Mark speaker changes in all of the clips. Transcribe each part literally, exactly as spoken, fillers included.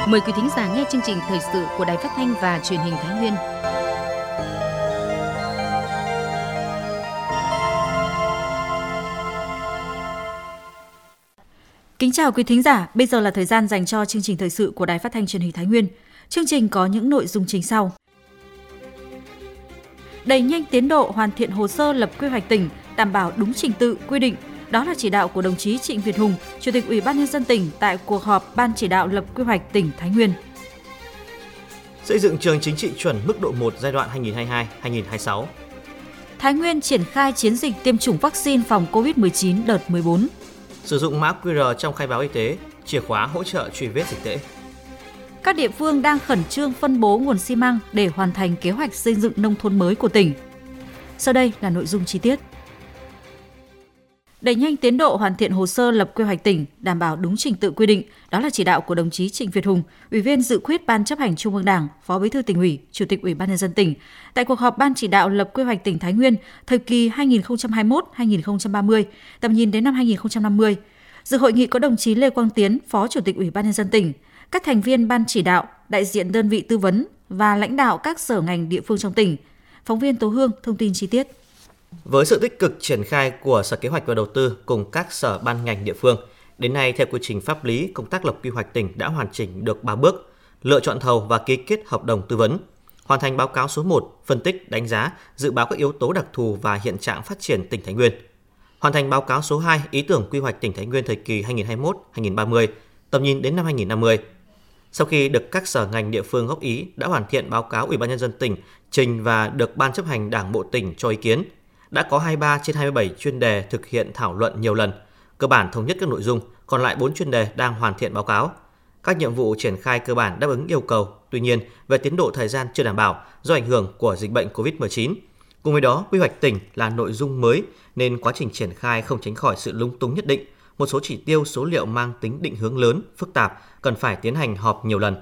Speaker 1: Mời quý thính giả nghe chương trình thời sự của Đài Phát thanh và Truyền hình Thái Nguyên.
Speaker 2: Kính chào quý thính giả, bây giờ là thời gian dành cho chương trình thời sự của Đài Phát thanh Truyền hình Thái Nguyên. Chương trình có những nội dung chính sau: đẩy nhanh tiến độ hoàn thiện hồ sơ lập quy hoạch tỉnh, đảm bảo đúng trình tự quy định. Đó là chỉ đạo của đồng chí Trịnh Việt Hùng, Chủ tịch Ủy ban nhân dân tỉnh tại cuộc họp Ban chỉ đạo lập quy hoạch tỉnh Thái Nguyên.
Speaker 3: Xây dựng trường chính trị chuẩn mức độ một giai đoạn hai nghìn không trăm hai mươi hai đến hai nghìn không trăm hai mươi sáu.
Speaker 2: Thái Nguyên triển khai chiến dịch tiêm chủng vaccine phòng covid mười chín đợt mười bốn.
Speaker 3: Sử dụng mã quy rờ trong khai báo y tế, chìa khóa hỗ trợ truy vết dịch tễ.
Speaker 2: Các địa phương đang khẩn trương phân bố nguồn xi măng để hoàn thành kế hoạch xây dựng nông thôn mới của tỉnh. Sau đây là nội dung chi tiết. Đẩy nhanh tiến độ hoàn thiện hồ sơ lập quy hoạch tỉnh, đảm bảo đúng trình tự quy định, đó là chỉ đạo của đồng chí Trịnh Việt Hùng, Ủy viên Dự khuyết Ban Chấp hành Trung ương Đảng, Phó Bí thư Tỉnh ủy, Chủ tịch Ủy ban nhân dân tỉnh tại cuộc họp Ban chỉ đạo lập quy hoạch tỉnh Thái Nguyên thời kỳ hai nghìn không trăm hai mươi mốt đến hai nghìn không trăm ba mươi, tầm nhìn đến năm hai nghìn không trăm năm mươi. Dự hội nghị có đồng chí Lê Quang Tiến, Phó Chủ tịch Ủy ban nhân dân tỉnh, các thành viên Ban chỉ đạo, đại diện đơn vị tư vấn và lãnh đạo các sở ngành địa phương trong tỉnh. Phóng viên Tố Hương thông tin chi tiết.
Speaker 3: Với sự tích cực triển khai của Sở Kế hoạch và Đầu tư cùng các sở ban ngành địa phương, đến nay theo quy trình pháp lý, công tác lập quy hoạch tỉnh đã hoàn chỉnh được ba bước: lựa chọn thầu và ký kết hợp đồng tư vấn, hoàn thành báo cáo số một, phân tích, đánh giá, dự báo các yếu tố đặc thù và hiện trạng phát triển tỉnh Thái Nguyên, hoàn thành báo cáo số hai, ý tưởng quy hoạch tỉnh Thái Nguyên thời kỳ hai nghìn không trăm hai mươi mốt đến hai nghìn không trăm ba mươi, tầm nhìn đến năm hai nghìn không trăm năm mươi. Sau khi được các sở ngành địa phương góp ý, đã hoàn thiện báo cáo Ủy ban nhân dân tỉnh trình và được Ban chấp hành Đảng bộ tỉnh cho ý kiến. Đã có hai mươi ba trên hai mươi bảy chuyên đề thực hiện thảo luận nhiều lần, cơ bản thống nhất các nội dung, còn lại bốn chuyên đề đang hoàn thiện báo cáo. Các nhiệm vụ triển khai cơ bản đáp ứng yêu cầu, tuy nhiên về tiến độ thời gian chưa đảm bảo do ảnh hưởng của dịch bệnh covid mười chín. Cùng với đó, quy hoạch tỉnh là nội dung mới nên quá trình triển khai không tránh khỏi sự lúng túng nhất định. Một số chỉ tiêu số liệu mang tính định hướng lớn, phức tạp, cần phải tiến hành họp nhiều lần.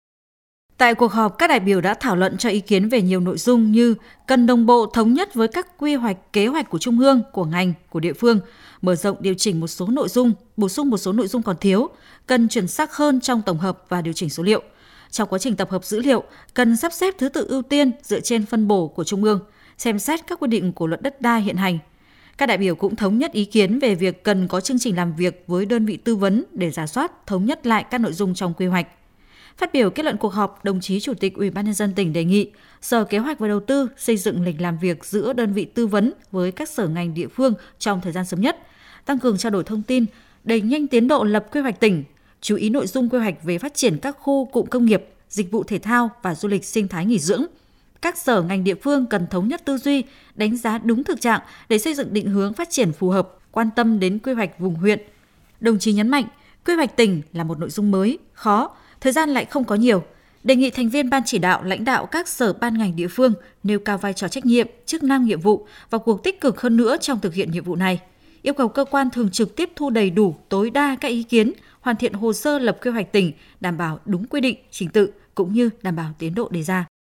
Speaker 2: Tại cuộc họp, các đại biểu đã thảo luận cho ý kiến về nhiều nội dung như cần đồng bộ thống nhất với các quy hoạch, kế hoạch của Trung ương, của ngành, của địa phương, mở rộng điều chỉnh một số nội dung, bổ sung một số nội dung còn thiếu, cần chuẩn xác hơn trong tổng hợp và điều chỉnh số liệu. Trong quá trình tập hợp dữ liệu, cần sắp xếp thứ tự ưu tiên dựa trên phân bổ của Trung ương, xem xét các quy định của luật đất đai hiện hành. Các đại biểu cũng thống nhất ý kiến về việc cần có chương trình làm việc với đơn vị tư vấn để rà soát, thống nhất lại các nội dung trong quy hoạch. Phát biểu kết luận cuộc họp, đồng chí Chủ tịch Ủy ban nhân dân tỉnh đề nghị Sở Kế hoạch và Đầu tư xây dựng lịch làm việc giữa đơn vị tư vấn với các sở ngành địa phương trong thời gian sớm nhất, tăng cường trao đổi thông tin, đẩy nhanh tiến độ lập quy hoạch tỉnh, chú ý nội dung quy hoạch về phát triển các khu cụm công nghiệp, dịch vụ thể thao và du lịch sinh thái nghỉ dưỡng. Các sở ngành địa phương cần thống nhất tư duy, đánh giá đúng thực trạng để xây dựng định hướng phát triển phù hợp, quan tâm đến quy hoạch vùng huyện. Đồng chí nhấn mạnh, quy hoạch tỉnh là một nội dung mới, khó, thời gian lại không có nhiều. Đề nghị thành viên Ban chỉ đạo, lãnh đạo các sở ban ngành địa phương nêu cao vai trò trách nhiệm, chức năng nhiệm vụ và cuộc tích cực hơn nữa trong thực hiện nhiệm vụ này. Yêu cầu cơ quan thường trực tiếp thu đầy đủ, tối đa các ý kiến, hoàn thiện hồ sơ lập quy hoạch tỉnh, đảm bảo đúng quy định, trình tự cũng như đảm bảo tiến độ đề ra.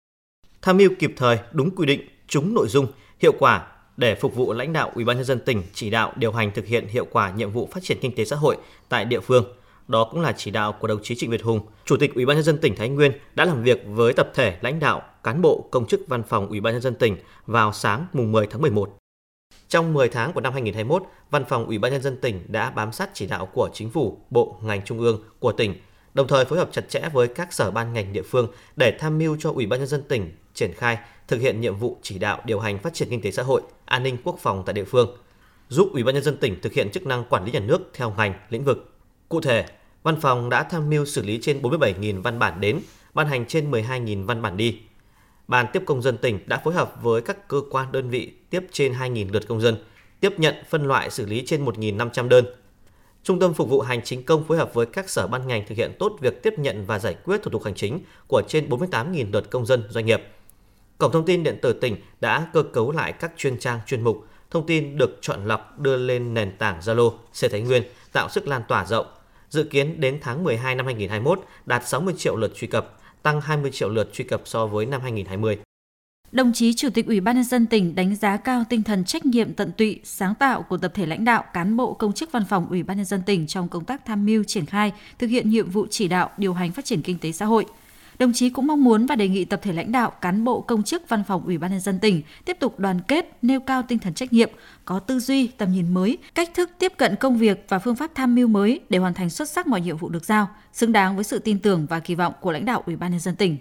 Speaker 3: Tham mưu kịp thời, đúng quy định, trúng nội dung, hiệu quả để phục vụ lãnh đạo Ủy ban nhân dân tỉnh chỉ đạo điều hành thực hiện hiệu quả nhiệm vụ phát triển kinh tế xã hội tại địa phương. Đó cũng là chỉ đạo của đồng chí Trịnh Việt Hùng, Chủ tịch Ủy ban nhân dân tỉnh Thái Nguyên đã làm việc với tập thể lãnh đạo, cán bộ, công chức văn phòng Ủy ban nhân dân tỉnh vào sáng mùng mười tháng mười một. Trong mười tháng của năm hai nghìn không trăm hai mươi mốt, Văn phòng Ủy ban nhân dân tỉnh đã bám sát chỉ đạo của Chính phủ, Bộ, ngành trung ương của tỉnh, đồng thời phối hợp chặt chẽ với các sở ban ngành địa phương để tham mưu cho Ủy ban nhân dân tỉnh triển khai thực hiện nhiệm vụ chỉ đạo điều hành phát triển kinh tế xã hội, an ninh quốc phòng tại địa phương, giúp Ủy ban nhân dân tỉnh thực hiện chức năng quản lý nhà nước theo ngành, lĩnh vực. Cụ thể, Văn phòng đã tham mưu xử lý trên bốn mươi bảy nghìn văn bản đến, ban hành trên mười hai nghìn văn bản đi. Ban tiếp công dân tỉnh đã phối hợp với các cơ quan đơn vị tiếp trên hai nghìn lượt công dân, tiếp nhận phân loại xử lý trên một nghìn năm trăm đơn. Trung tâm Phục vụ Hành chính công phối hợp với các sở ban ngành thực hiện tốt việc tiếp nhận và giải quyết thủ tục hành chính của trên bốn mươi tám nghìn lượt công dân doanh nghiệp. Cổng thông tin điện tử tỉnh đã cơ cấu lại các chuyên trang chuyên mục, thông tin được chọn lọc đưa lên nền tảng Zalo, C Thái Nguyên, tạo sức lan tỏa rộng. Dự kiến đến tháng mười hai năm hai nghìn không trăm hai mươi mốt đạt sáu mươi triệu lượt truy cập, tăng hai mươi triệu lượt truy cập so với năm hai nghìn không trăm hai mươi.
Speaker 2: Đồng chí Chủ tịch Ủy ban nhân dân tỉnh đánh giá cao tinh thần trách nhiệm tận tụy, sáng tạo của tập thể lãnh đạo, cán bộ công chức văn phòng Ủy ban nhân dân tỉnh trong công tác tham mưu triển khai, thực hiện nhiệm vụ chỉ đạo, điều hành phát triển kinh tế xã hội. Đồng chí cũng mong muốn và đề nghị tập thể lãnh đạo, cán bộ công chức văn phòng Ủy ban nhân dân tỉnh tiếp tục đoàn kết, nêu cao tinh thần trách nhiệm, có tư duy, tầm nhìn mới, cách thức tiếp cận công việc và phương pháp tham mưu mới để hoàn thành xuất sắc mọi nhiệm vụ được giao, xứng đáng với sự tin tưởng và kỳ vọng của lãnh đạo Ủy ban nhân dân tỉnh.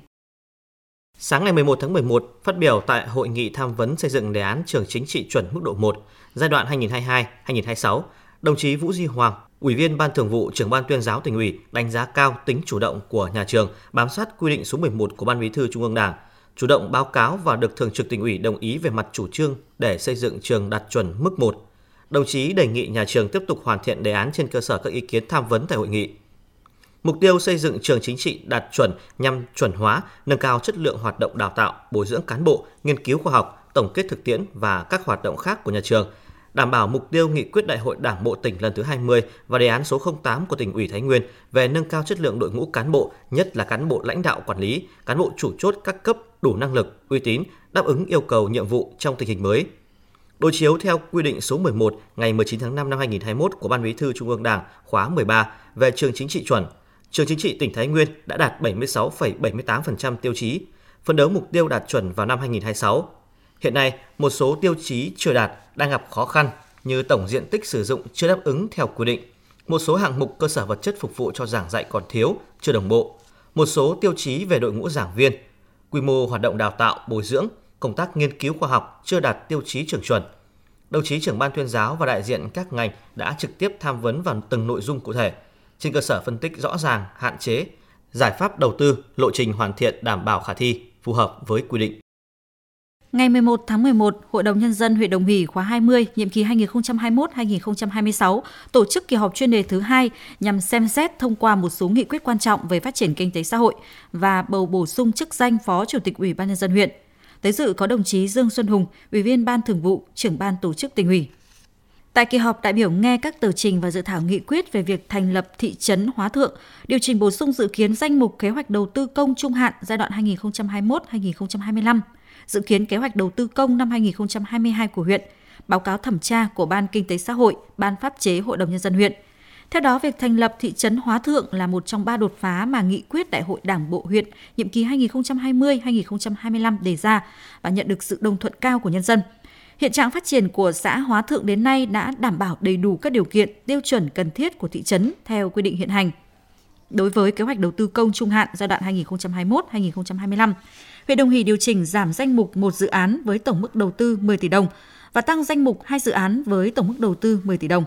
Speaker 3: Sáng ngày mười một tháng mười một, phát biểu tại hội nghị tham vấn xây dựng đề án trường chính trị chuẩn mức độ một giai đoạn hai nghìn không trăm hai mươi hai đến hai nghìn không trăm hai mươi sáu, đồng chí Vũ Duy Hoàng, Ủy viên Ban Thường vụ, Trưởng ban Tuyên giáo Tỉnh ủy đánh giá cao tính chủ động của nhà trường bám sát quy định số mười một của Ban Bí thư Trung ương Đảng, chủ động báo cáo và được Thường trực Tỉnh ủy đồng ý về mặt chủ trương để xây dựng trường đạt chuẩn mức một. Đồng chí đề nghị nhà trường tiếp tục hoàn thiện đề án trên cơ sở các ý kiến tham vấn tại hội nghị. Mục tiêu xây dựng trường chính trị đạt chuẩn nhằm chuẩn hóa, nâng cao chất lượng hoạt động đào tạo, bồi dưỡng cán bộ, nghiên cứu khoa học, tổng kết thực tiễn và các hoạt động khác của nhà trường, đảm bảo mục tiêu nghị quyết Đại hội Đảng bộ tỉnh lần thứ hai mươi và đề án số không tám của Tỉnh ủy Thái Nguyên về nâng cao chất lượng đội ngũ cán bộ, nhất là cán bộ lãnh đạo quản lý, cán bộ chủ chốt các cấp đủ năng lực, uy tín, đáp ứng yêu cầu nhiệm vụ trong tình hình mới. Đối chiếu theo quy định số mười một ngày mười chín tháng năm năm hai nghìn không trăm hai mươi mốt của Ban Bí thư Trung ương Đảng khóa mười ba về trường chính trị chuẩn, trường chính trị tỉnh Thái Nguyên đã đạt bảy mươi sáu phẩy bảy mươi tám phần trăm tiêu chí, phấn đấu mục tiêu đạt chuẩn vào năm hai nghìn không trăm hai mươi sáu. Hiện nay, một số tiêu chí chưa đạt đang gặp khó khăn như tổng diện tích sử dụng chưa đáp ứng theo quy định, một số hạng mục cơ sở vật chất phục vụ cho giảng dạy còn thiếu, chưa đồng bộ, một số tiêu chí về đội ngũ giảng viên, quy mô hoạt động đào tạo, bồi dưỡng, công tác nghiên cứu khoa học chưa đạt tiêu chí trường chuẩn. Đồng chí Trưởng ban Tuyên giáo và đại diện các ngành đã trực tiếp tham vấn vào từng nội dung cụ thể, trên cơ sở phân tích rõ ràng, hạn chế, giải pháp đầu tư, lộ trình hoàn thiện đảm bảo khả thi, phù hợp với quy định.
Speaker 2: Ngày mười một tháng mười một, Hội đồng Nhân dân huyện Đồng Hỷ khóa hai mươi, nhiệm kỳ hai nghìn không trăm hai mươi mốt đến hai nghìn không trăm hai mươi sáu tổ chức kỳ họp chuyên đề thứ hai nhằm xem xét thông qua một số nghị quyết quan trọng về phát triển kinh tế xã hội và bầu bổ sung chức danh Phó Chủ tịch Ủy ban Nhân dân huyện. Tới dự có đồng chí Dương Xuân Hùng, Ủy viên Ban Thường vụ, Trưởng ban Tổ chức Tỉnh ủy. Tại kỳ họp, đại biểu nghe các tờ trình và dự thảo nghị quyết về việc thành lập thị trấn Hóa Thượng, điều chỉnh bổ sung dự kiến danh mục kế hoạch đầu tư công trung hạn giai đoạn hai nghìn không trăm hai mươi mốt đến hai nghìn không trăm hai mươi lăm, dự kiến kế hoạch đầu tư công năm hai nghìn không trăm hai mươi hai của huyện, báo cáo thẩm tra của Ban Kinh tế Xã hội, Ban Pháp chế Hội đồng Nhân dân huyện. Theo đó, việc thành lập thị trấn Hóa Thượng là một trong ba đột phá mà nghị quyết Đại hội Đảng bộ huyện nhiệm kỳ hai nghìn không trăm hai mươi đến hai nghìn không trăm hai mươi lăm đề ra và nhận được sự đồng thuận cao của nhân dân. Hiện trạng phát triển của xã Hóa Thượng đến nay đã đảm bảo đầy đủ các điều kiện, tiêu chuẩn cần thiết của thị trấn theo quy định hiện hành. Đối với kế hoạch đầu tư công trung hạn giai đoạn hai nghìn không trăm hai mươi mốt đến hai nghìn không trăm hai mươi lăm, huyện Đồng Hỷ điều chỉnh giảm danh mục một dự án với tổng mức đầu tư mười tỷ đồng và tăng danh mục hai dự án với tổng mức đầu tư mười tỷ đồng.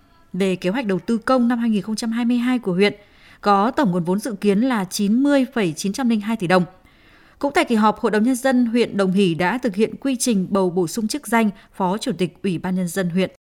Speaker 2: Về kế hoạch đầu tư công năm hai nghìn không trăm hai mươi hai của huyện, có tổng nguồn vốn dự kiến là chín mươi phẩy chín trăm lẻ hai tỷ đồng. Cũng tại kỳ họp, Hội đồng Nhân dân huyện Đồng Hỷ đã thực hiện quy trình bầu bổ sung chức danh Phó Chủ tịch Ủy ban Nhân dân huyện.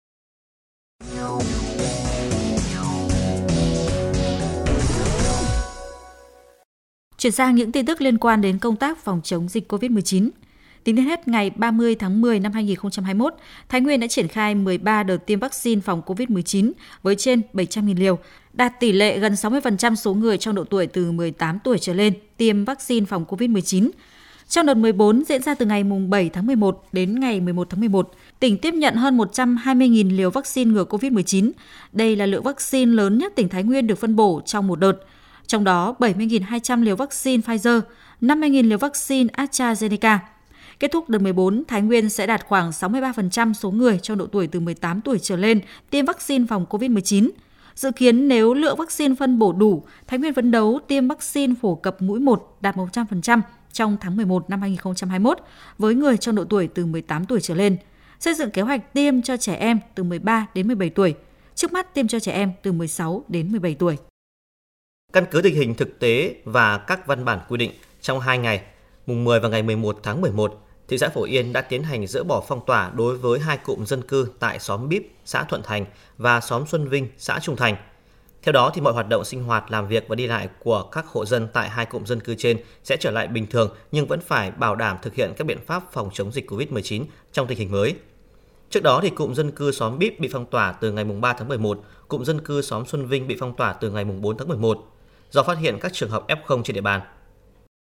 Speaker 2: Chuyển sang những tin tức liên quan đến công tác phòng chống dịch covid mười chín. Tính đến hết ngày ba mươi tháng mười năm hai nghìn không trăm hai mươi mốt, Thái Nguyên đã triển khai mười ba đợt tiêm vaccine phòng covid mười chín với trên bảy trăm nghìn liều, đạt tỷ lệ gần sáu mươi phần trăm số người trong độ tuổi từ mười tám tuổi trở lên tiêm vaccine phòng covid mười chín. Trong đợt mười bốn diễn ra từ ngày bảy tháng mười một đến ngày mười một tháng mười một, tỉnh tiếp nhận hơn một trăm hai mươi nghìn liều vaccine ngừa covid mười chín. Đây là lượng vaccine lớn nhất tỉnh Thái Nguyên được phân bổ trong một đợt. Trong đó bảy mươi nghìn hai trăm liều vaccine Pfizer, năm mươi nghìn liều vaccine AstraZeneca. Kết thúc đợt mười bốn, Thái Nguyên sẽ đạt khoảng sáu mươi ba phần trăm số người trong độ tuổi từ mười tám tuổi trở lên tiêm vaccine phòng covid mười chín. Dự kiến nếu lượng vaccine phân bổ đủ, Thái Nguyên phấn đấu tiêm vaccine phổ cập mũi một đạt một trăm phần trăm trong tháng mười một năm hai nghìn không trăm hai mươi mốt với người trong độ tuổi từ mười tám tuổi trở lên. Xây dựng kế hoạch tiêm cho trẻ em từ mười ba đến mười bảy tuổi, trước mắt tiêm cho trẻ em từ mười sáu đến mười bảy tuổi.
Speaker 3: Căn cứ tình hình thực tế và các văn bản quy định, trong hai ngày, mùng mười và ngày mười một tháng mười một, thị xã Phổ Yên đã tiến hành dỡ bỏ phong tỏa đối với hai cụm dân cư tại xóm Bíp, xã Thuận Thành và xóm Xuân Vinh, xã Trung Thành. Theo đó, thì mọi hoạt động sinh hoạt, làm việc và đi lại của các hộ dân tại hai cụm dân cư trên sẽ trở lại bình thường nhưng vẫn phải bảo đảm thực hiện các biện pháp phòng chống dịch covid mười chín trong tình hình mới. Trước đó, thì cụm dân cư xóm Bíp bị phong tỏa từ ngày ba tháng mười một, cụm dân cư xóm Xuân Vinh bị phong tỏa từ ngày bốn tháng mười một do phát hiện các trường hợp ép không trên địa bàn.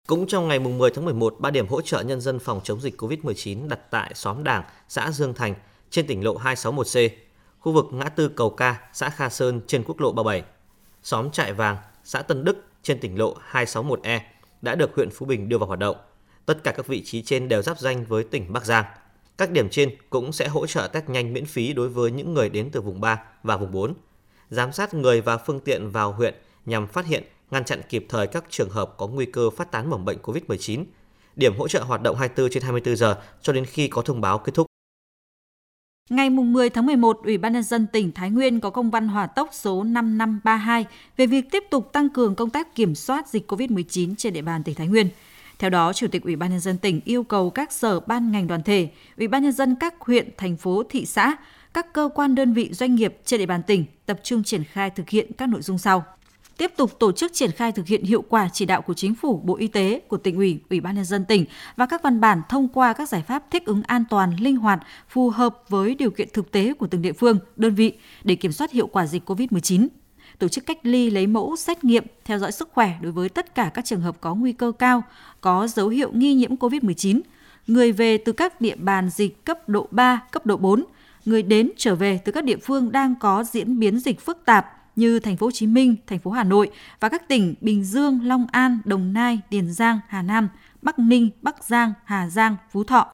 Speaker 3: Cũng trong ngày mười tháng mười một, ba điểm hỗ trợ nhân dân phòng chống dịch covid mười chín đặt tại xóm Đảng, xã Dương Thành trên tỉnh lộ hai sáu một C, khu vực ngã tư Cầu Ca, xã Kha Sơn trên quốc lộ ba mươi bảy, xóm Trại Vàng, xã Tân Đức trên tỉnh lộ hai sáu một E đã được huyện Phú Bình đưa vào hoạt động. Tất cả các vị trí trên đều giáp ranh với tỉnh Bắc Giang. Các điểm trên cũng sẽ hỗ trợ test nhanh miễn phí đối với những người đến từ vùng ba và vùng bốn, giám sát người và phương tiện vào huyện nhằm phát hiện, ngăn chặn kịp thời các trường hợp có nguy cơ phát tán mầm bệnh covid mười chín. Điểm hỗ trợ hoạt động hai mươi tư trên hai mươi tư giờ cho đến khi có thông báo kết thúc.
Speaker 2: Ngày mười tháng mười một, Ủy ban nhân dân tỉnh Thái Nguyên có công văn hỏa tốc số năm năm ba hai về việc tiếp tục tăng cường công tác kiểm soát dịch covid mười chín trên địa bàn tỉnh Thái Nguyên. Theo đó, Chủ tịch Ủy ban nhân dân tỉnh yêu cầu các sở ban ngành đoàn thể, Ủy ban nhân dân các huyện, thành phố, thị xã, các cơ quan đơn vị doanh nghiệp trên địa bàn tỉnh tập trung triển khai thực hiện các nội dung sau. Tiếp tục tổ chức triển khai thực hiện hiệu quả chỉ đạo của Chính phủ, Bộ Y tế, của Tỉnh ủy, Ủy ban nhân dân tỉnh và các văn bản thông qua các giải pháp thích ứng an toàn, linh hoạt, phù hợp với điều kiện thực tế của từng địa phương, đơn vị để kiểm soát hiệu quả dịch covid mười chín. Tổ chức cách ly, lấy mẫu, xét nghiệm, theo dõi sức khỏe đối với tất cả các trường hợp có nguy cơ cao, có dấu hiệu nghi nhiễm covid mười chín, người về từ các địa bàn dịch cấp độ ba, cấp độ bốn, người đến trở về từ các địa phương đang có diễn biến dịch phức tạp như thành phố Hồ Chí Minh, thành phố Hà Nội và các tỉnh Bình Dương, Long An, Đồng Nai, Tiền Giang, Hà Nam, Bắc Ninh, Bắc Giang, Hà Giang, Phú Thọ.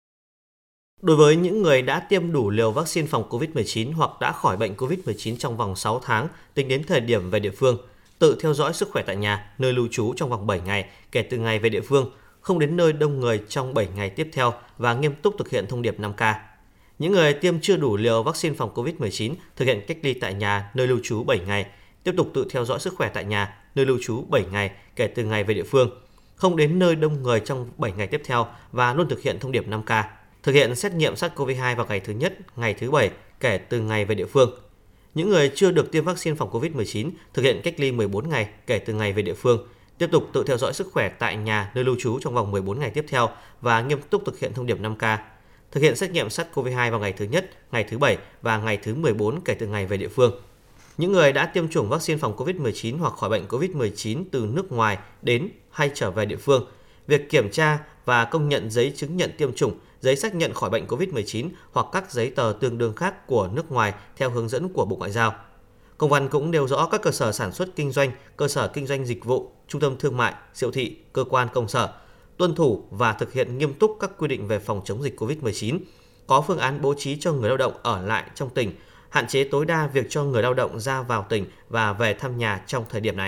Speaker 3: Đối với những người đã tiêm đủ liều vaccine phòng covid mười chín hoặc đã khỏi bệnh covid mười chín trong vòng sáu tháng tính đến thời điểm về địa phương, tự theo dõi sức khỏe tại nhà, nơi lưu trú trong vòng bảy ngày kể từ ngày về địa phương, không đến nơi đông người trong bảy ngày tiếp theo và nghiêm túc thực hiện thông điệp năm K. Những người tiêm chưa đủ liều vaccine phòng covid mười chín thực hiện cách ly tại nhà, nơi lưu trú bảy ngày, tiếp tục tự theo dõi sức khỏe tại nhà, nơi lưu trú bảy ngày kể từ ngày về địa phương, không đến nơi đông người trong bảy ngày tiếp theo và luôn thực hiện thông điệp năm K. Thực hiện xét nghiệm SARS-xê o vê hai vào ngày thứ nhất, ngày thứ bảy kể từ ngày về địa phương. Những người chưa được tiêm vaccine phòng covid mười chín thực hiện cách ly mười bốn ngày kể từ ngày về địa phương, tiếp tục tự theo dõi sức khỏe tại nhà, nơi lưu trú trong vòng mười bốn ngày tiếp theo và nghiêm túc thực hiện thông điệp năm K. Thực hiện xét nghiệm SARS-xê o vê hai vào ngày thứ nhất, ngày thứ bảy và ngày thứ mười bốn kể từ ngày về địa phương. Những người đã tiêm chủng vaccine phòng covid mười chín hoặc khỏi bệnh covid mười chín từ nước ngoài đến hay trở về địa phương, việc kiểm tra và công nhận giấy chứng nhận tiêm chủng, giấy xác nhận khỏi bệnh covid mười chín hoặc các giấy tờ tương đương khác của nước ngoài theo hướng dẫn của Bộ Ngoại giao. Công văn cũng nêu rõ các cơ sở sản xuất kinh doanh, cơ sở kinh doanh dịch vụ, trung tâm thương mại, siêu thị, cơ quan công sở tuân thủ và thực hiện nghiêm túc các quy định về phòng chống dịch covid mười chín, có phương án bố trí cho người lao động ở lại trong tỉnh, hạn chế tối đa việc cho người lao động ra vào tỉnh và về thăm nhà trong thời điểm này.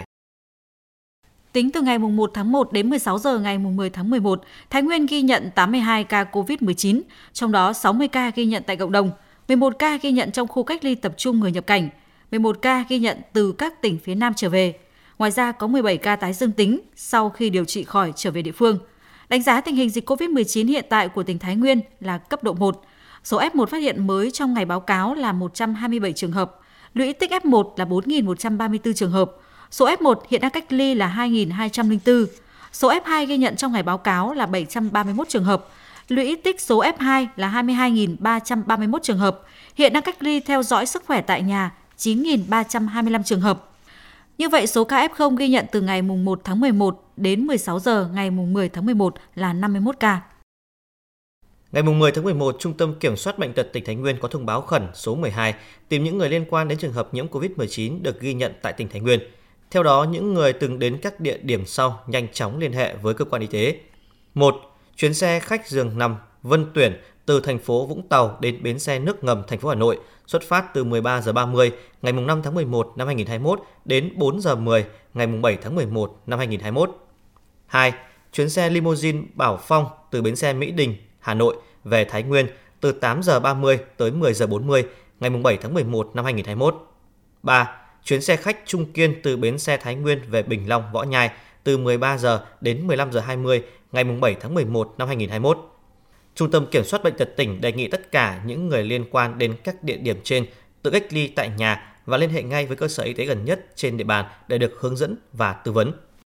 Speaker 2: Tính từ ngày một tháng một đến mười sáu giờ ngày mười tháng mười một, Thái Nguyên ghi nhận tám mươi hai ca covid mười chín, trong đó sáu mươi ca ghi nhận tại cộng đồng, mười một ca ghi nhận trong khu cách ly tập trung người nhập cảnh, mười một ca ghi nhận từ các tỉnh phía Nam trở về. Ngoài ra có mười bảy ca tái dương tính sau khi điều trị khỏi trở về địa phương. Đánh giá tình hình dịch covid mười chín hiện tại của tỉnh Thái Nguyên là cấp độ một. Số ép một phát hiện mới trong ngày báo cáo là một trăm hai mươi bảy trường hợp, lũy tích ép một là bốn nghìn một trăm ba mươi tư trường hợp. Số ép một hiện đang cách ly là hai nghìn hai trăm lẻ bốn. Số ép hai ghi nhận trong ngày báo cáo là bảy trăm ba mươi mốt trường hợp. Lũy tích số ép hai là hai mươi hai nghìn ba trăm ba mươi mốt trường hợp. Hiện đang cách ly theo dõi sức khỏe tại nhà chín nghìn ba trăm hai mươi lăm trường hợp. Như vậy, số ca ép không ghi nhận từ ngày một tháng mười một đến mười sáu giờ ngày mười tháng mười một là năm mươi mốt ca.
Speaker 3: Ngày mười tháng mười một, Trung tâm Kiểm soát Bệnh tật tỉnh Thái Nguyên có thông báo khẩn số mười hai tìm những người liên quan đến trường hợp nhiễm covid mười chín được ghi nhận tại tỉnh Thái Nguyên. Theo đó, những người từng đến các địa điểm sau nhanh chóng liên hệ với cơ quan y tế. một. Chuyến xe khách giường nằm Vân Tuyển từ thành phố Vũng Tàu đến bến xe nước ngầm thành phố Hà Nội xuất phát từ mười ba giờ ba mươi ngày năm tháng mười một năm hai nghìn không trăm hai mươi mốt đến bốn giờ mười ngày bảy tháng mười một năm hai nghìn không trăm hai mươi mốt. hai. Chuyến xe limousine Bảo Phong từ bến xe Mỹ Đình, Hà Nội về Thái Nguyên từ tám giờ ba mươi tới mười giờ bốn mươi ngày bảy tháng mười một năm hai nghìn không trăm hai mươi mốt. ba. Chuyến xe khách Trung Kiên từ bến xe Thái Nguyên về Bình Long, Võ Nhai từ mười ba giờ đến mười lăm giờ hai mươi ngày bảy tháng mười một năm hai nghìn không trăm hai mươi mốt. Trung tâm Kiểm soát Bệnh tật tỉnh đề nghị tất cả những người liên quan đến các địa điểm trên tự cách ly tại nhà và liên hệ ngay với cơ sở y tế gần nhất trên địa bàn để được hướng dẫn và tư vấn.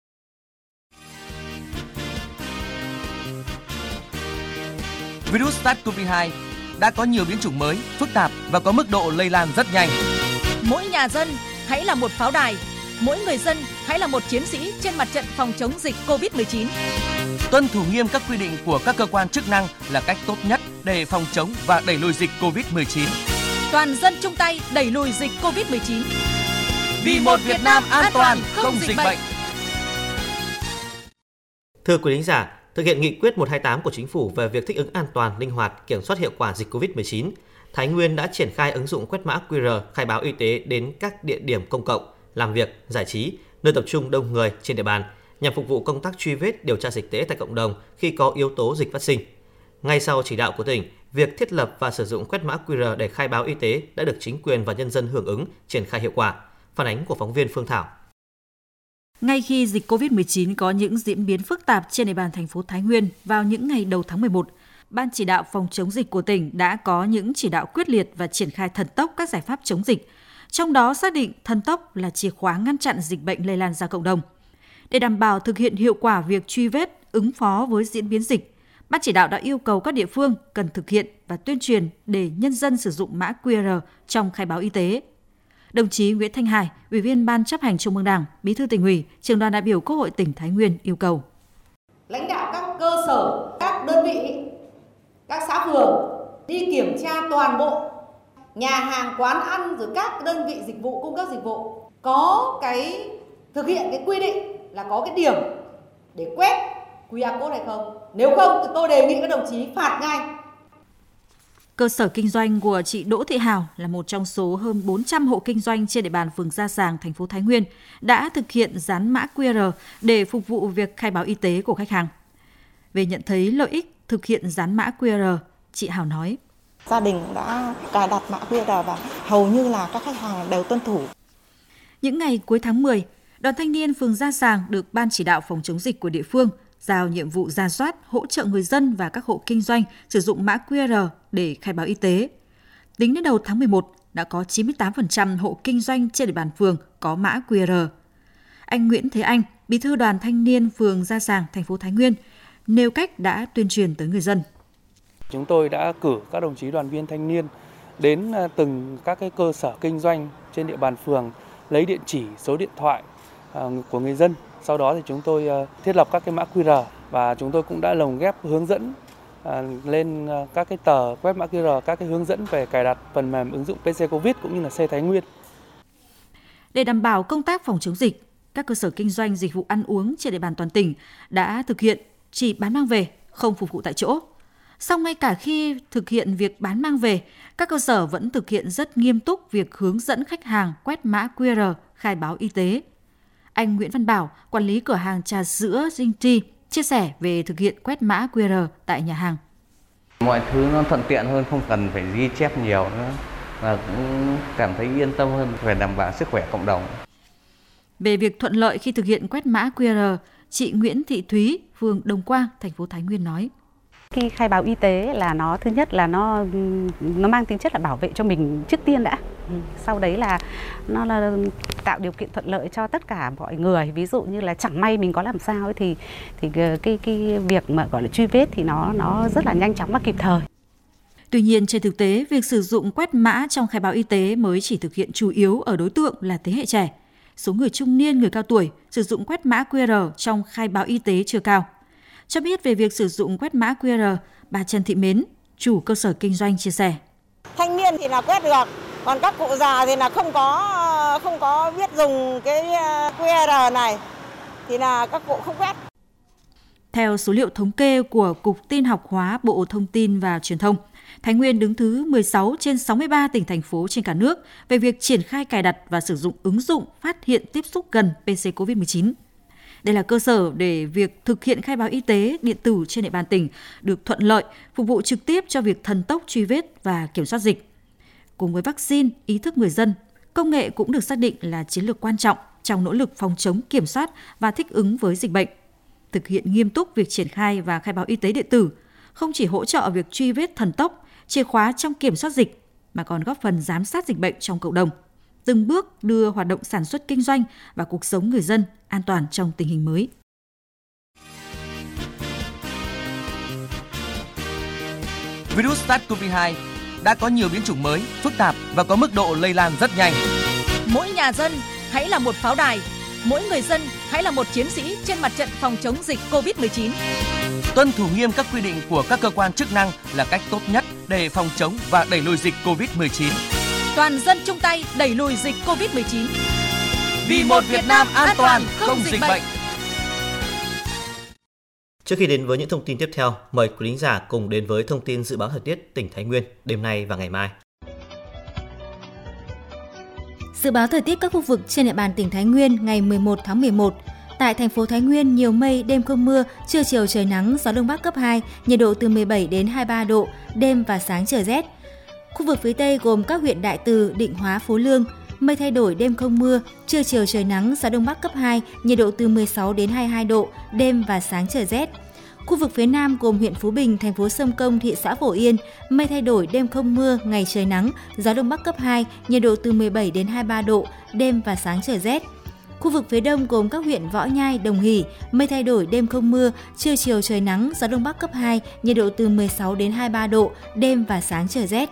Speaker 4: Virus SARS-xê o vê hai đã có nhiều biến chủng mới, phức tạp và có mức độ lây lan rất nhanh.
Speaker 5: Mỗi nhà dân hãy là một pháo đài, mỗi người dân hãy là một chiến sĩ trên mặt trận phòng chống dịch covid mười chín.
Speaker 4: Tuân thủ nghiêm các quy định của các cơ quan chức năng là cách tốt nhất để phòng chống và đẩy lùi dịch covid mười chín.
Speaker 5: Toàn dân chung tay đẩy lùi dịch covid mười chín.
Speaker 4: Vì một Việt Nam an toàn, không dịch bệnh.
Speaker 3: Thưa quý thính giả, thực hiện nghị quyết một trăm hai mươi tám của Chính phủ về việc thích ứng an toàn, linh hoạt, kiểm soát hiệu quả dịch covid mười chín, Thái Nguyên đã triển khai ứng dụng quét mã quy rờ khai báo y tế đến các địa điểm công cộng, làm việc, giải trí, nơi tập trung đông người trên địa bàn nhằm phục vụ công tác truy vết, điều tra dịch tễ tại cộng đồng khi có yếu tố dịch phát sinh. Ngay sau chỉ đạo của tỉnh, việc thiết lập và sử dụng quét mã quy rờ để khai báo y tế đã được chính quyền và nhân dân hưởng ứng, triển khai hiệu quả. Phản ánh của phóng viên Phương Thảo.
Speaker 2: Ngay khi dịch covid mười chín có những diễn biến phức tạp trên địa bàn thành phố Thái Nguyên vào những ngày đầu tháng mười một, Ban chỉ đạo phòng chống dịch của tỉnh đã có những chỉ đạo quyết liệt và triển khai thần tốc các giải pháp chống dịch. Trong đó xác định thần tốc là chìa khóa ngăn chặn dịch bệnh lây lan ra cộng đồng. Để đảm bảo thực hiện hiệu quả việc truy vết, ứng phó với diễn biến dịch, Ban chỉ đạo đã yêu cầu các địa phương cần thực hiện và tuyên truyền để nhân dân sử dụng mã quy rờ trong khai báo y tế. Đồng chí Nguyễn Thanh Hải, Ủy viên Ban Chấp hành Trung ương Đảng, Bí thư Tỉnh ủy, Trưởng đoàn đại biểu Quốc hội tỉnh Thái Nguyên yêu cầu
Speaker 6: lãnh đạo các cơ sở, các đơn vị, các xã phường đi kiểm tra toàn bộ nhà hàng, quán ăn rồi các đơn vị dịch vụ cung cấp dịch vụ có cái thực hiện cái quy định là có cái điểm để quét quy rờ code hay không. Nếu không thì tôi đề nghị các đồng chí phạt ngay.
Speaker 2: Cơ sở kinh doanh của chị Đỗ Thị Hào là một trong số hơn bốn trăm hộ kinh doanh trên địa bàn phường Gia Sàng, thành phố Thái Nguyên đã thực hiện dán mã quy rờ để phục vụ việc khai báo y tế của khách hàng. Về nhận thấy lợi ích thực hiện dán mã quy rờ, chị Hào nói:
Speaker 7: Gia đình đã cài đặt mã quy rờ và hầu như là các khách hàng đều tuân thủ.
Speaker 2: Những ngày cuối tháng mười, Đoàn Thanh niên phường Gia Sàng được Ban chỉ đạo phòng chống dịch của địa phương giao nhiệm vụ rà soát, hỗ trợ người dân và các hộ kinh doanh sử dụng mã quy rờ để khai báo y tế. Tính đến đầu tháng mười một, đã có chín mươi tám phần trăm hộ kinh doanh trên địa bàn phường có mã quy rờ. Anh Nguyễn Thế Anh, Bí thư Đoàn Thanh niên phường Gia Sàng, thành phố Thái Nguyên, nêu cách đã tuyên truyền tới người dân.
Speaker 8: Chúng tôi đã cử các đồng chí đoàn viên thanh niên đến từng các cái cơ sở kinh doanh trên địa bàn phường, lấy địa chỉ, số điện thoại của người dân. Sau đó thì chúng tôi thiết lập các cái mã quy rờ và chúng tôi cũng đã lồng ghép hướng dẫn lên các cái tờ quét mã quy rờ, các cái hướng dẫn về cài đặt phần mềm ứng dụng pê xê Covid cũng như là C Thái Nguyên.
Speaker 2: Để đảm bảo công tác phòng chống dịch, các cơ sở kinh doanh dịch vụ ăn uống trên địa bàn toàn tỉnh đã thực hiện chỉ bán mang về, không phục vụ tại chỗ. Song ngay cả khi thực hiện việc bán mang về, các cơ sở vẫn thực hiện rất nghiêm túc việc hướng dẫn khách hàng quét mã quy rờ khai báo y tế. Anh Nguyễn Văn Bảo, quản lý cửa hàng trà sữa Dinh Ti, chia sẻ về thực hiện quét mã quy rờ tại nhà hàng.
Speaker 9: Mọi thứ nó thuận tiện hơn, không cần phải ghi chép nhiều nữa, và cũng cảm thấy yên tâm hơn về đảm bảo sức khỏe cộng đồng.
Speaker 2: Về việc thuận lợi khi thực hiện quét mã quy rờ, chị Nguyễn Thị Thúy, phường Đồng Quang, thành phố Thái Nguyên nói:
Speaker 10: Khi khai báo y tế là nó thứ nhất là nó nó mang tính chất là bảo vệ cho mình trước tiên đã. Sau đấy là nó là tạo điều kiện thuận lợi cho tất cả mọi người. Ví dụ như là chẳng may mình có làm sao ấy thì thì cái cái việc mà gọi là truy vết thì nó nó rất là nhanh chóng và kịp thời.
Speaker 2: Tuy nhiên trên thực tế, việc sử dụng quét mã trong khai báo y tế mới chỉ thực hiện chủ yếu ở đối tượng là thế hệ trẻ. Số người trung niên, người cao tuổi sử dụng quét mã quy rờ trong khai báo y tế chưa cao. Cho biết về việc sử dụng quét mã quy rờ, bà Trần Thị Mến, chủ cơ sở kinh doanh chia sẻ:
Speaker 7: Thanh niên thì là quét được, còn các cụ già thì là không có không có biết dùng cái quy rờ này thì là các cụ không quét.
Speaker 2: Theo số liệu thống kê của Cục Tin học hóa Bộ Thông tin và Truyền thông, Thái Nguyên đứng thứ mười sáu trên sáu mươi ba tỉnh thành phố trên cả nước về việc triển khai cài đặt và sử dụng ứng dụng phát hiện tiếp xúc gần pê xê covid mười chín. Đây là cơ sở để việc thực hiện khai báo y tế điện tử trên địa bàn tỉnh được thuận lợi, phục vụ trực tiếp cho việc thần tốc truy vết và kiểm soát dịch. Cùng với vaccine, ý thức người dân, công nghệ cũng được xác định là chiến lược quan trọng trong nỗ lực phòng chống, kiểm soát và thích ứng với dịch bệnh. Thực hiện nghiêm túc việc triển khai và khai báo y tế điện tử không chỉ hỗ trợ việc truy vết thần tốc, chìa khóa trong kiểm soát dịch, mà còn góp phần giám sát dịch bệnh trong cộng đồng, từng bước đưa hoạt động sản xuất kinh doanh và cuộc sống người dân an toàn trong tình hình mới.
Speaker 4: Virus SARS-xê o vê hai đã có nhiều biến chủng mới, phức tạp và có mức độ lây lan rất nhanh.
Speaker 5: Mỗi nhà dân hãy là một pháo đài, mỗi người dân hãy là một chiến sĩ trên mặt trận phòng chống dịch covid mười chín.
Speaker 4: Tuân thủ nghiêm các quy định của các cơ quan chức năng là cách tốt nhất để phòng chống và đẩy lùi dịch covid mười chín.
Speaker 5: Toàn dân chung tay đẩy lùi dịch covid mười chín.
Speaker 4: Vì một Việt Nam an toàn, không dịch bệnh.
Speaker 3: Trước khi đến với những thông tin tiếp theo, mời quý thính giả cùng đến với thông tin dự báo thời tiết tỉnh Thái Nguyên đêm nay và ngày mai.
Speaker 11: Dự báo thời tiết các khu vực trên địa bàn tỉnh Thái Nguyên ngày mười một tháng mười một. Tại thành phố Thái Nguyên, nhiều mây, đêm không mưa, trưa chiều trời nắng, gió đông bắc cấp hai, nhiệt độ từ mười bảy đến hai mươi ba độ, đêm và sáng trời rét. Khu vực phía Tây gồm các huyện Đại Từ, Định Hóa, Phú Lương, mây thay đổi, đêm không mưa, trưa chiều trời nắng, gió đông bắc cấp hai, nhiệt độ từ mười sáu đến hai mươi hai độ, đêm và sáng trời rét. Khu vực phía Nam gồm huyện Phú Bình, thành phố Sông Công, thị xã Phổ Yên, mây thay đổi, đêm không mưa, ngày trời nắng, gió đông bắc cấp hai, nhiệt độ từ mười bảy đến hai mươi ba độ, đêm và sáng trời rét. Khu vực phía Đông gồm các huyện Võ Nhai, Đồng Hỷ, mây thay đổi, đêm không mưa, trưa chiều trời nắng, gió đông bắc cấp hai, nhiệt độ từ mười sáu đến hai mươi ba độ, đêm và sáng trời rét.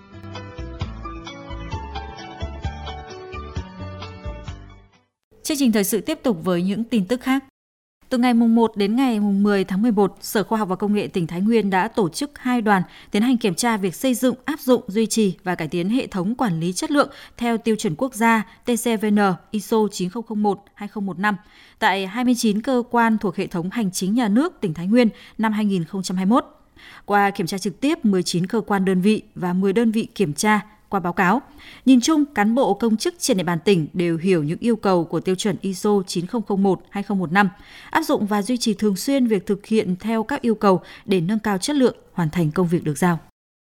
Speaker 2: Chương trình thời sự tiếp tục với những tin tức khác. Từ ngày mùng một đến ngày mùng mười tháng mười một, Sở Khoa học và Công nghệ tỉnh Thái Nguyên đã tổ chức hai đoàn tiến hành kiểm tra việc xây dựng, áp dụng, duy trì và cải tiến hệ thống quản lý chất lượng theo tiêu chuẩn quốc gia T C V N I S O chín không không một hai không một năm tại hai mươi chín cơ quan thuộc hệ thống hành chính nhà nước tỉnh Thái Nguyên năm hai nghìn không trăm hai mươi mốt. Qua kiểm tra trực tiếp mười chín cơ quan đơn vị và mười đơn vị kiểm tra qua báo cáo, nhìn chung cán bộ công chức trên địa bàn tỉnh đều hiểu những yêu cầu của tiêu chuẩn I S O chín không không một hai không một năm, áp dụng và duy trì thường xuyên việc thực hiện theo các yêu cầu để nâng cao chất lượng, hoàn thành công việc được giao.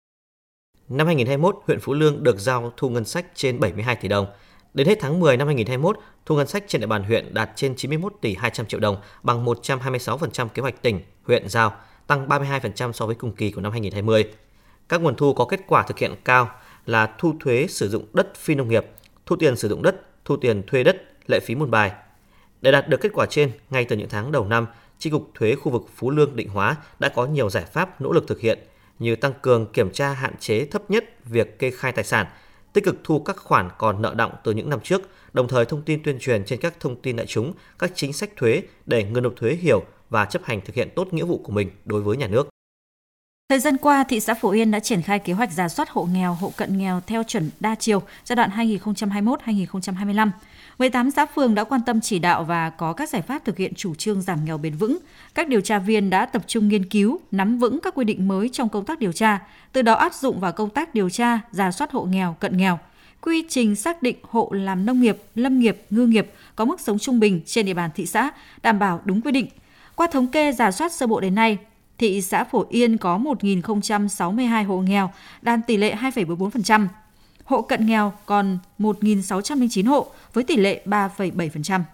Speaker 3: Năm hai nghìn không trăm hai mươi mốt, huyện Phú Lương được giao thu ngân sách trên bảy mươi hai tỷ đồng. Đến hết tháng mười năm hai nghìn không trăm hai mươi mốt, thu ngân sách trên địa bàn huyện đạt trên chín mươi mốt tỷ hai trăm triệu đồng, bằng một trăm hai mươi sáu phần trăm kế hoạch tỉnh, huyện giao, tăng ba mươi hai phần trăm so với cùng kỳ của năm hai nghìn không trăm hai mươi. Các nguồn thu có kết quả thực hiện cao là thu thuế sử dụng đất phi nông nghiệp, thu tiền sử dụng đất, thu tiền thuê đất, lệ phí môn bài. Để đạt được kết quả trên, ngay từ những tháng đầu năm, Chi cục Thuế khu vực Phú Lương, Định Hóa đã có nhiều giải pháp nỗ lực thực hiện như tăng cường kiểm tra hạn chế thấp nhất việc kê khai tài sản, tích cực thu các khoản còn nợ đọng từ những năm trước, đồng thời thông tin tuyên truyền trên các thông tin đại chúng, các chính sách thuế để người nộp thuế hiểu và chấp hành thực hiện tốt nghĩa vụ của mình đối với nhà nước.
Speaker 2: Thời gian qua, thị xã Phổ Yên đã triển khai kế hoạch rà soát hộ nghèo, hộ cận nghèo theo chuẩn đa chiều giai đoạn hai nghìn không trăm hai mươi mốt đến hai nghìn không trăm hai mươi lăm. mười tám xã phường đã quan tâm chỉ đạo và có các giải pháp thực hiện chủ trương giảm nghèo bền vững. Các điều tra viên đã tập trung nghiên cứu, nắm vững các quy định mới trong công tác điều tra, từ đó áp dụng vào công tác điều tra, rà soát hộ nghèo, cận nghèo. Quy trình xác định hộ làm nông nghiệp, lâm nghiệp, ngư nghiệp có mức sống trung bình trên địa bàn thị xã, đảm bảo đúng quy định. Qua thống kê rà soát sơ bộ đến nay, thị xã Phổ Yên có một nghìn không trăm sáu mươi hai hộ nghèo, đạt tỷ lệ hai phẩy bốn mươi bốn phần trăm. Hộ cận nghèo còn một nghìn sáu trăm lẻ chín hộ với tỷ lệ ba phẩy bảy phần trăm.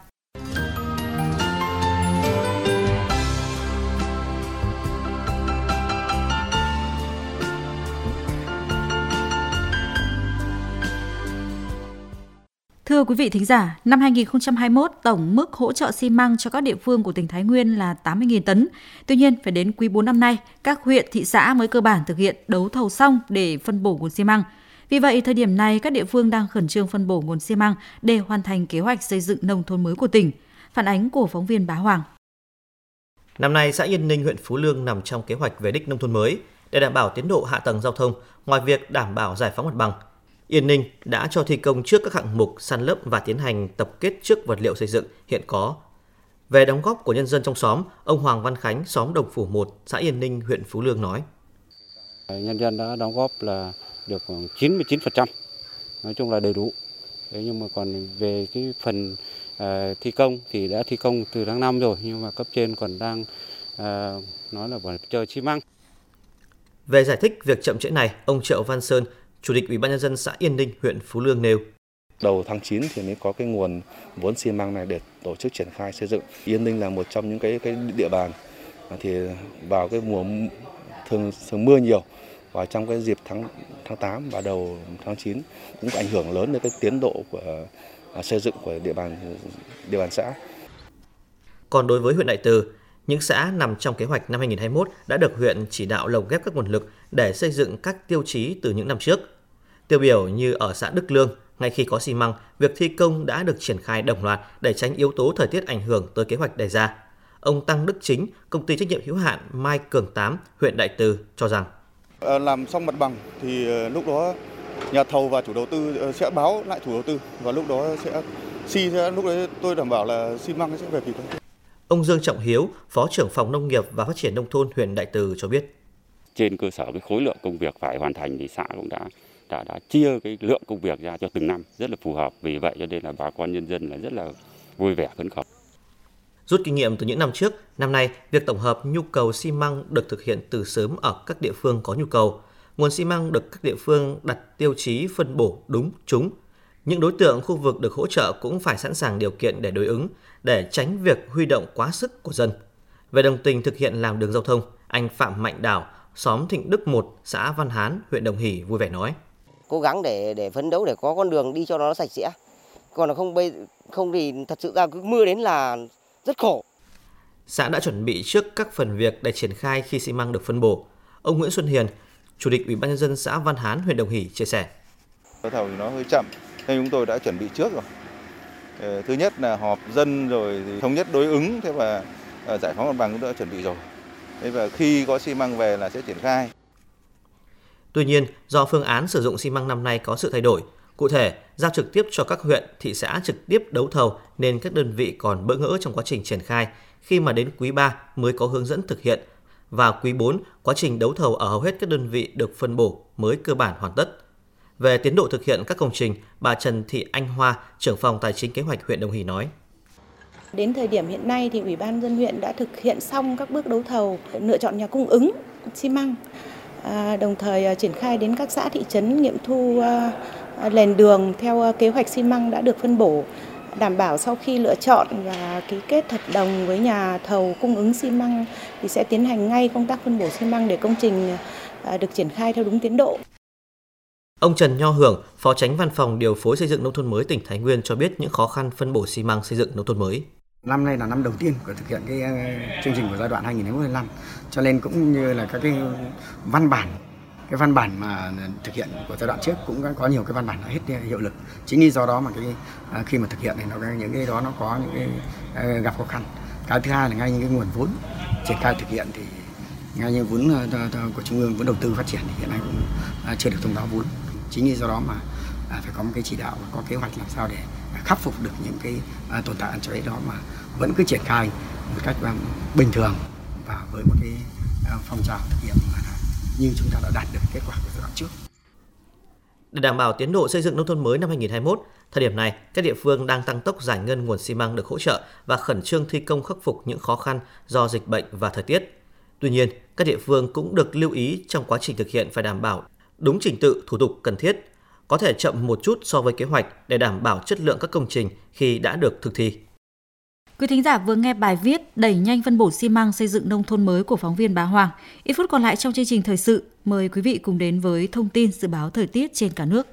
Speaker 2: Thưa quý vị thính giả, năm hai nghìn không trăm hai mươi mốt, tổng mức hỗ trợ xi măng cho các địa phương của tỉnh Thái Nguyên là tám mươi nghìn tấn. Tuy nhiên, phải đến quý bốn năm nay, các huyện, thị xã mới cơ bản thực hiện đấu thầu xong để phân bổ nguồn xi măng. Vì vậy, thời điểm này, các địa phương đang khẩn trương phân bổ nguồn xi măng để hoàn thành kế hoạch xây dựng nông thôn mới của tỉnh. Phản ánh của phóng viên Bá Hoàng.
Speaker 3: Năm nay, xã Yên Ninh, huyện Phú Lương nằm trong kế hoạch về đích nông thôn mới. Để đảm bảo tiến độ hạ tầng giao thông, ngoài việc đảm bảo giải phóng mặt bằng, Yên Ninh đã cho thi công trước các hạng mục san lấp và tiến hành tập kết trước vật liệu xây dựng hiện có. Về đóng góp của nhân dân trong xóm, ông Hoàng Văn Khánh, xóm Đồng Phủ một, xã Yên Ninh, huyện Phú Lương nói:
Speaker 12: Nhân dân đã đóng góp là được khoảng chín mươi chín phần trăm, nói chung là đầy đủ. Thế nhưng mà còn về cái phần uh, thi công thì đã thi công từ tháng năm rồi, nhưng mà cấp trên còn đang uh, nói là phải chờ xi măng.
Speaker 3: Về giải thích việc chậm trễ này, ông Triệu Văn Sơn, Chủ tịch Ủy ban nhân dân xã Yên Ninh, huyện Phú Lương nêu:
Speaker 13: Đầu tháng chín thì mới có cái nguồn vốn xi măng này để tổ chức triển khai xây dựng. Yên Ninh là một trong những cái cái địa bàn thì vào cái mùa thường thường mưa nhiều, và trong cái dịp tháng tháng tám và đầu tháng chín cũng có ảnh hưởng lớn đến cái tiến độ của uh, xây dựng của địa bàn địa bàn xã.
Speaker 3: Còn đối với huyện Đại Từ, những xã nằm trong kế hoạch năm hai nghìn không trăm hai mươi mốt đã được huyện chỉ đạo lồng ghép các nguồn lực để xây dựng các tiêu chí từ những năm trước. Tiêu biểu như ở xã Đức Lương, ngay khi có xi măng, việc thi công đã được triển khai đồng loạt để tránh yếu tố thời tiết ảnh hưởng tới kế hoạch đề ra. Ông Tăng Đức Chính, công ty trách nhiệm hữu hạn Mai Cường tám, huyện Đại Từ cho rằng
Speaker 14: làm xong mặt bằng thì lúc đó nhà thầu và chủ đầu tư sẽ báo lại chủ đầu tư và lúc đó sẽ xi sẽ lúc đấy tôi đảm bảo là xi măng sẽ về kịp thời.
Speaker 3: Ông Dương Trọng Hiếu, Phó trưởng phòng Nông nghiệp và Phát triển nông thôn huyện Đại Từ cho biết.
Speaker 15: Trên cơ sở cái khối lượng công việc phải hoàn thành thì xã cũng đã đã đã chia cái lượng công việc ra cho từng năm rất là phù hợp. Vì vậy cho nên là bà con nhân dân là rất là vui vẻ phấn khởi.
Speaker 3: Rút kinh nghiệm từ những năm trước, năm nay việc tổng hợp nhu cầu xi măng được thực hiện từ sớm ở các địa phương có nhu cầu. Nguồn xi măng được các địa phương đặt tiêu chí phân bổ đúng, trúng. Những đối tượng khu vực được hỗ trợ cũng phải sẵn sàng điều kiện để đối ứng, để tránh việc huy động quá sức của dân. Về đồng tình thực hiện làm đường giao thông, anh Phạm Mạnh Đào, xóm Thịnh Đức một, xã Văn Hán, huyện Đồng Hỷ vui vẻ nói:
Speaker 16: Cố gắng để để phấn đấu để có con đường đi cho nó sạch sẽ. Còn không bây không thì thật sự ra cứ mưa đến là rất khổ.
Speaker 3: Xã đã chuẩn bị trước các phần việc để triển khai khi xi măng được phân bổ. Ông Nguyễn Xuân Hiền, Chủ tịch Ủy ban nhân dân xã Văn Hán, huyện Đồng Hỷ chia sẻ:
Speaker 17: Thầu thì nó hơi chậm, nên chúng tôi đã chuẩn bị trước rồi. Thứ nhất là họp dân rồi thì thống nhất đối ứng, thế và giải phóng mặt bằng cũng đã chuẩn bị rồi. Thế và khi có xi măng về là sẽ triển khai.
Speaker 3: Tuy nhiên, do phương án sử dụng xi măng năm nay có sự thay đổi, cụ thể giao trực tiếp cho các huyện, thị xã trực tiếp đấu thầu nên các đơn vị còn bỡ ngỡ trong quá trình triển khai, khi mà đến quý ba mới có hướng dẫn thực hiện. Và quý bốn, quá trình đấu thầu ở hầu hết các đơn vị được phân bổ mới cơ bản hoàn tất. Về tiến độ thực hiện các công trình, bà Trần Thị Anh Hoa, trưởng phòng Tài chính Kế hoạch huyện Đồng Hỷ nói:
Speaker 18: Đến thời điểm hiện nay thì Ủy ban nhân dân huyện đã thực hiện xong các bước đấu thầu, lựa chọn nhà cung ứng xi măng, à, đồng thời triển khai đến các xã thị trấn nghiệm thu à, nền đường theo kế hoạch xi măng đã được phân bổ, đảm bảo sau khi lựa chọn và ký kết hợp đồng với nhà thầu cung ứng xi măng thì sẽ tiến hành ngay công tác phân bổ xi măng để công trình à, được triển khai theo đúng tiến độ.
Speaker 3: Ông Trần Nho Hưởng, Phó Chánh Văn phòng Điều phối Xây dựng Nông thôn mới tỉnh Thái Nguyên cho biết những khó khăn phân bổ xi măng xây dựng nông thôn mới.
Speaker 19: Năm nay là năm đầu tiên của thực hiện cái chương trình của giai đoạn hai nghìn không trăm hai mươi lăm, cho nên cũng như là các cái văn bản, cái văn bản mà thực hiện của giai đoạn trước cũng có nhiều cái văn bản đã hết hiệu lực. Chính vì do đó mà cái khi mà thực hiện này nó những cái đó nó có những cái gặp khó khăn. Cái thứ hai là ngay những cái nguồn vốn triển khai thực hiện thì ngay như vốn của Trung ương, vốn đầu tư phát triển thì hiện nay cũng chưa được thông báo vốn. Chính vì do đó mà phải có một cái chỉ đạo và có kế hoạch làm sao để khắc phục được những cái tồn tại cho đấy đó mà vẫn cứ triển khai một cách bình thường và với một cái phong trào thực hiện mà như chúng ta đã đạt được kết quả của giai đoạn trước.
Speaker 3: Để đảm bảo tiến độ xây dựng nông thôn mới năm hai nghìn không trăm hai mươi mốt, thời điểm này các địa phương đang tăng tốc giải ngân nguồn xi măng được hỗ trợ và khẩn trương thi công khắc phục những khó khăn do dịch bệnh và thời tiết. Tuy nhiên, các địa phương cũng được lưu ý trong quá trình thực hiện phải đảm bảo đúng trình tự thủ tục cần thiết, có thể chậm một chút so với kế hoạch để đảm bảo chất lượng các công trình khi đã được thực thi.
Speaker 2: Quý thính giả vừa nghe bài viết đẩy nhanh phân bổ xi măng xây dựng nông thôn mới của phóng viên Bá Hoàng. Ít phút còn lại trong chương trình thời sự, mời quý vị cùng đến với thông tin dự báo thời tiết trên cả nước.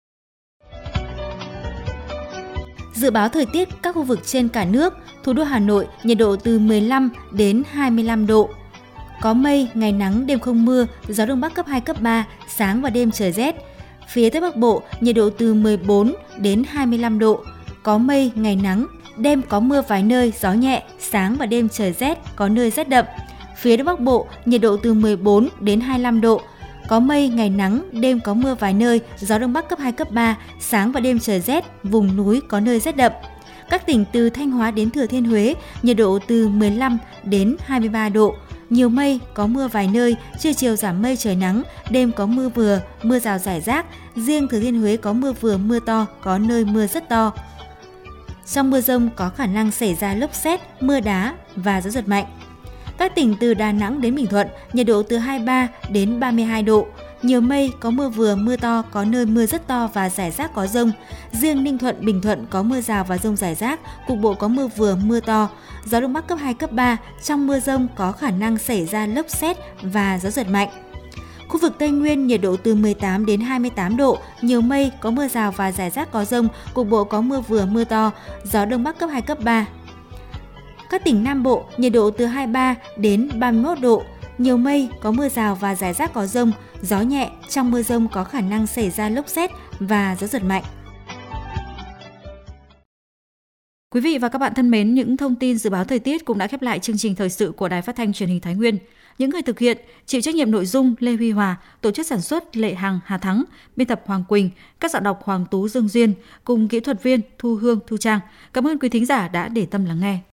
Speaker 11: Dự báo thời tiết các khu vực trên cả nước, thủ đô Hà Nội nhiệt độ từ mười lăm đến hai mươi lăm độ. Có mây, ngày nắng, đêm không mưa, gió đông bắc cấp hai, cấp ba, sáng và đêm trời rét. Phía Tây Bắc Bộ, nhiệt độ từ mười bốn đến hai mươi lăm độ. Có mây, ngày nắng, đêm có mưa vài nơi, gió nhẹ, sáng và đêm trời rét, có nơi rét đậm. Phía Đông Bắc Bộ, nhiệt độ từ mười bốn đến hai mươi lăm độ. Có mây, ngày nắng, đêm có mưa vài nơi, gió đông bắc cấp hai, cấp ba, sáng và đêm trời rét, vùng núi có nơi rét đậm. Các tỉnh từ Thanh Hóa đến Thừa Thiên Huế, nhiệt độ từ mười lăm đến hai mươi ba độ. Nhiều mây, có mưa vài nơi, trưa chiều giảm mây trời nắng, đêm có mưa vừa, mưa rào rải rác. Riêng Thừa Thiên Huế có mưa vừa, mưa to, có nơi mưa rất to. Trong mưa dông có khả năng xảy ra lốc sét, mưa đá và gió giật mạnh. Các tỉnh từ Đà Nẵng đến Bình Thuận, nhiệt độ từ hai mươi ba đến ba mươi hai độ. Nhiều mây, có mưa vừa, mưa to, có nơi mưa rất to và rải rác có dông. Riêng Ninh Thuận, Bình Thuận có mưa rào và dông rải rác, cục bộ có mưa vừa, mưa to. Gió đông bắc cấp hai, cấp ba, trong mưa dông có khả năng xảy ra lốc sét và gió giật mạnh. Khu vực Tây Nguyên nhiệt độ từ mười tám đến hai mươi tám độ, nhiều mây, có mưa rào và rải rác có dông, cục bộ có mưa vừa, mưa to, gió đông bắc cấp hai, cấp ba. Các tỉnh Nam Bộ nhiệt độ từ hai mươi ba đến ba mươi mốt độ, nhiều mây, có mưa rào và rải rác có dông, gió nhẹ, trong mưa dông có khả năng xảy ra lốc sét và gió giật mạnh.
Speaker 2: Quý vị và các bạn thân mến, những thông tin dự báo thời tiết cũng đã khép lại chương trình thời sự của Đài Phát thanh Truyền hình Thái Nguyên. Những người thực hiện chịu trách nhiệm nội dung Lê Huy Hòa, tổ chức sản xuất Lệ Hằng, Hà Thắng, biên tập Hoàng Quỳnh, các giọng đọc Hoàng Tú, Dương Duyên cùng kỹ thuật viên Thu Hương, Thu Trang. Cảm ơn quý thính giả đã để tâm lắng nghe.